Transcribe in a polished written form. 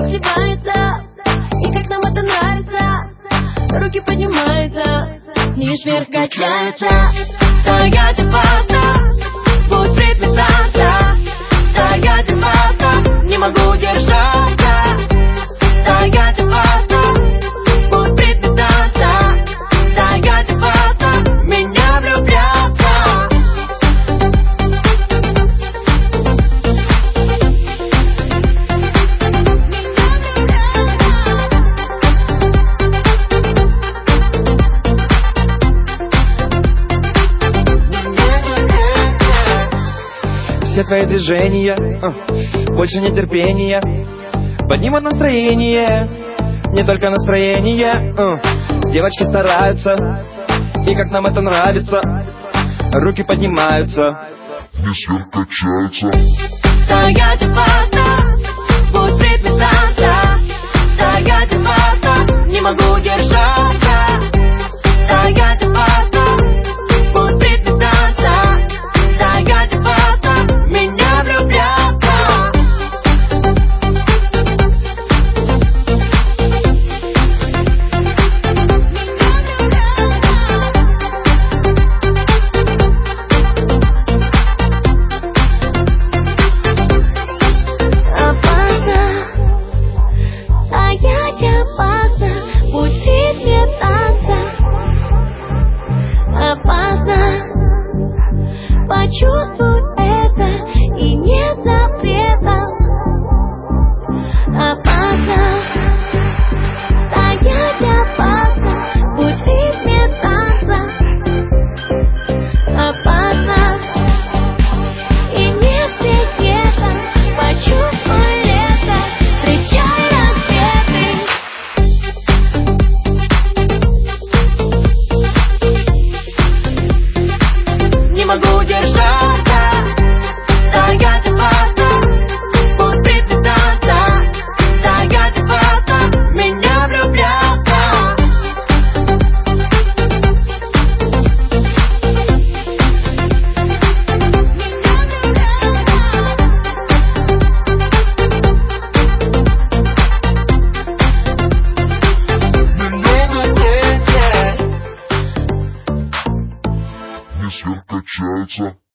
сливается, и как нам это нравится. Руки поднимаются, вниз вверх качаются. Стоять опасно, пусть в танца. Стоять опасно, не могу держаться. Стоять опасно, пусть в танца. Стоять опасно, в меня влюбляться. Все твои движения, больше нетерпения, поднимут настроение, не только настроение. Девочки стараются, и как нам это нравится. Руки поднимаются, вниз вверх качаются. Стоять опасно, пусть в ритме танца. Стоять опасно, не могу держаться. Стоять опасно, пусть в ритме танца. Стоять опасно, в меня влюбляться. Опасно, стоять опасно, пусть в ритме танца. Опасно, почувствуй это, и нет запрета. Опасно, стоять опасно, пусть в ритме танца. Опасно, и нет секрета. Почувствуй лето, встречай рассветы. Не могу держаться. Стоять опасно, пусть в ритме танца. Стоять опасно, в меня влюбляться. Вниз вверх качаются.